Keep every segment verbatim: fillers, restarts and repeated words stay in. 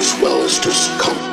as well as discomfort.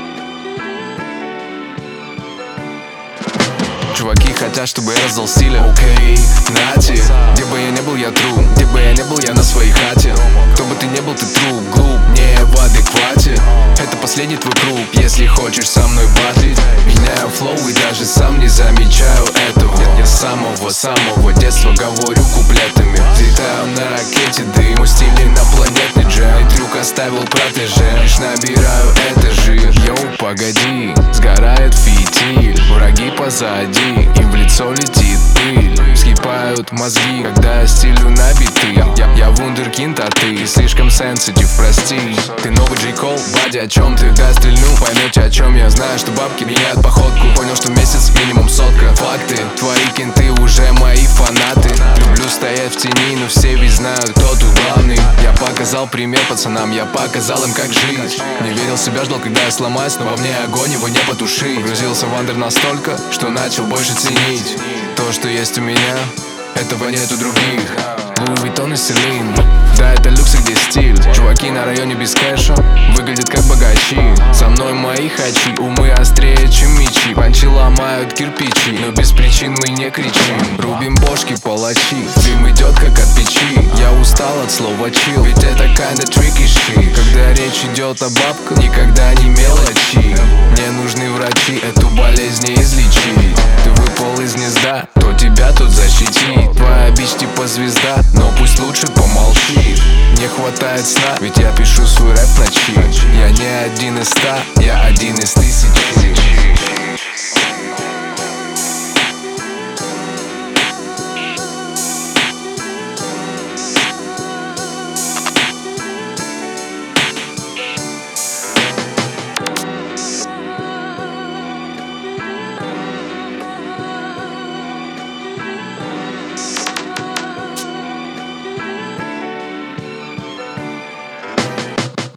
Чуваки хотят, чтобы я раздал стиля. Окей, нате. Где бы я не был, я тру. Где бы я не был, я на своей хате. Кто бы ты не был, ты труп, глуп, не в адеквате. Это последний твой круг, если хочешь со мной батлить. Меняю флоу и даже сам не замечаю этого. Я с самого-самого детства говорю куплетами. Взлетаю на ракете, дым, мой стиль инопланетный джем. Трюк оставил протеже, лишь набираю этажи. Йоу, погоди, сгорает фитиль. Враги позади, им в лицо летит пыль. Вскипают мозги, когда я стилю на биты. Я, я вундеркинд, а ты слишком сенситив, прости. Ты новый Джей Кол, бади, о чем ты? Да, стрельну, поймете, о чем я. Знаю, что бабки меняют походку. Понял, что месяц минимум сотка. Факты, твои кенты уже мои фанаты. Люблю стоять в тени, но все ведь знают, кто тут главный. Я показал пример пацанам, я показал им, как жить. Не верил в себя, ждал, когда я сломаюсь, но во мне огонь, его не потушить. Грузился в андер настолько, что начал больше ценить то, что есть у меня, этого нет у других. Луи Виттон и Селин, да, это люкс, и где стиль. Чуваки на районе без кэша выглядят как богачи. Со мной мои хачи, умы острее, чем мечи. Панчи ломают кирпичи, но без причин мы не кричим. Рубим бошки, палачи, дым идет как от печи. Я устал от слова чил, ведь это kinda tricky shit. Когда речь идет о бабках, никогда не мелочи. Мне нужны врачи, эту болезнь не излечить. Ты выпал из гнезда, кто тебя тут защитит? Твоя бич типа звезда, но пусть лучше помолчит. Не хватает сна, ведь я пишу свой рэп в ночи. Я не один из ста, я один из тысячи.